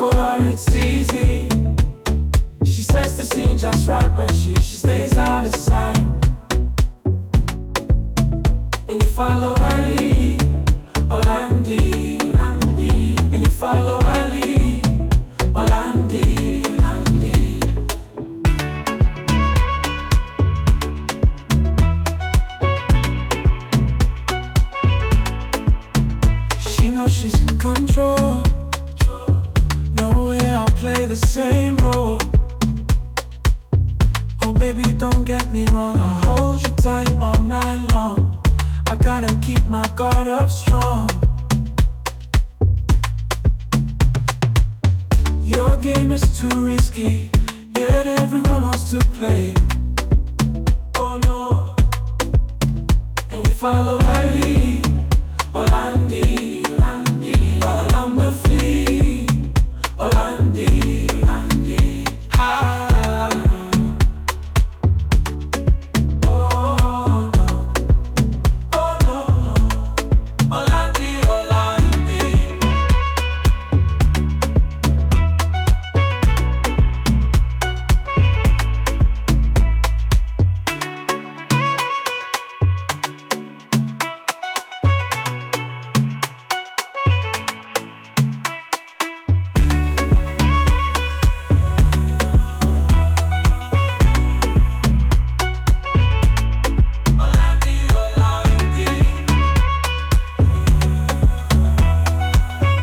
for her it's easy. She sets the scene just right when she stays out of sight. And you follow her lead, Orlandi, and you follow her lead, Orlandi. She knows she's in control. No way I'll play the same role. Oh baby, don't get me wrong, I'll hold you tight all night long. I gotta keep my guard up strong. Your game is too risky, yet everyone wants to play. Oh no, and we follow